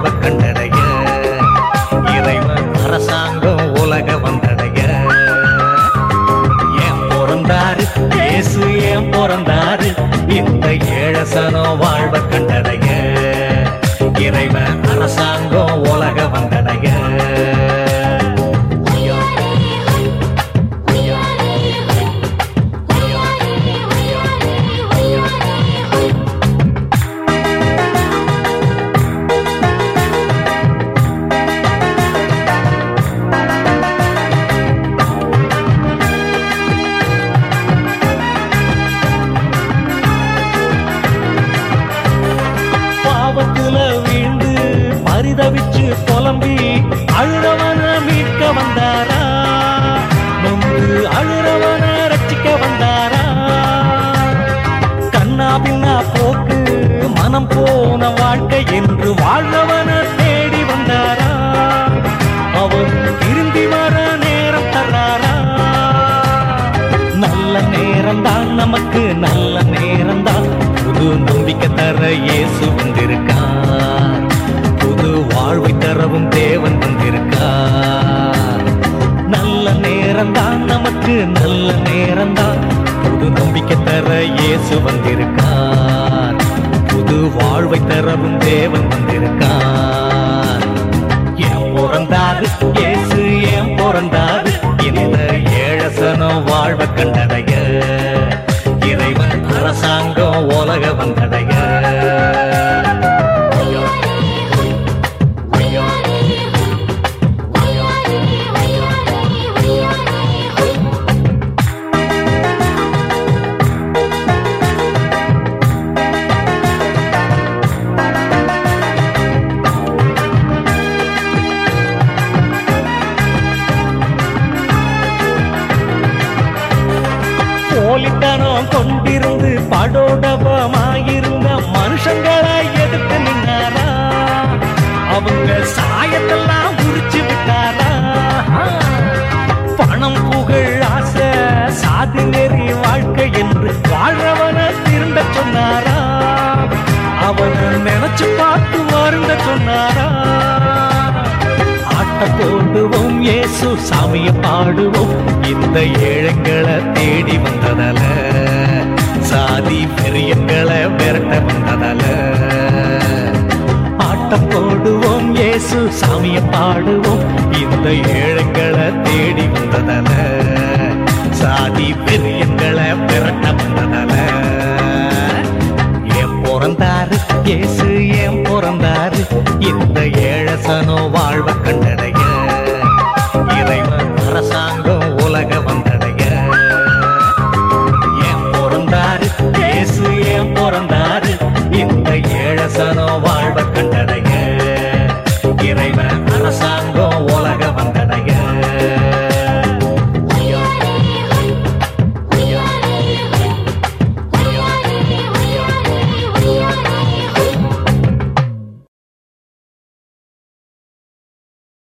வாழ்வ கண்டடைய இறைவன் அரசாங்கம் உலக வந்தடைய ஏன் பிறந்தாரு இயேசு ஏன் பிறந்தாரு இந்த ஏழசனோ வாழ்வ கண்டடைய இறைவன் அரசாங்கம் உலக வந்தடைய பரிதவிச்சு புலம்பி அழுறவன மீட்க வந்தாரா நொந்து அழுறவன ரட்சிக்க வந்தாரா கண்ணா பின்னா போக்கு மனம் போன வாழ்க்கை என்று வாழ்றவன தேடி வந்தாரா அவர் திரும்பி வர நேரம் தர்றாரா நல்ல நேரம்தான் நமக்கு நல்ல நேரம்தான் புது நம்பிக்கை தர இயேசு வந்திருக்கார் புது வாழ்வை தரவும் தேவன் வந்திருக்கார் நல்ல நேரம்தான் நமக்கு நல்ல நேரம்தான் புது நம்பிக்கை தர இயேசு வந்திருக்கார் புது வாழ்வை தரவும் தேவன் வந்திருக்கார் ஏன் பிறந்தாரு இயேசு ஏன் பிறந்தாரு இந்த ஏழசனோ வாழ்வை கண்டடைய இறைவன் அரசாங்கம் உலக வந்தடைய போலித்தனம் கொண்டிருந்து படோடபமாயிருந்த மனுஷங்களை எதிர்த்து நின்னாரா அவங்க சாயத்தெல்லாம் உரிச்சு விட்டாரா பணம் புகழ் ஆசை சாதி நெறி வாழ்க்கை என்று வாழ்றவன திரும்ப சொன்னாரா அவனை நினைச்சு பார்த்து வருந்த சொன்னாரா ஆட்ட போடுவோம் இயேசு சாமிய பாடுவோம் இந்த ஏழைங்களை தேடி வந்ததால சாதி பெரியங்களை விரட்ட வந்ததால ஆட்டம் போடுவோம் இயேசு சாமிய பாடுவோம் இந்த ஏழைங்களை தேடி வந்ததால சாதி பெரியங்களை விரட்ட வந்ததால ஏன் பிறந்தாரு இயேசு ஏன் பிறந்தாரு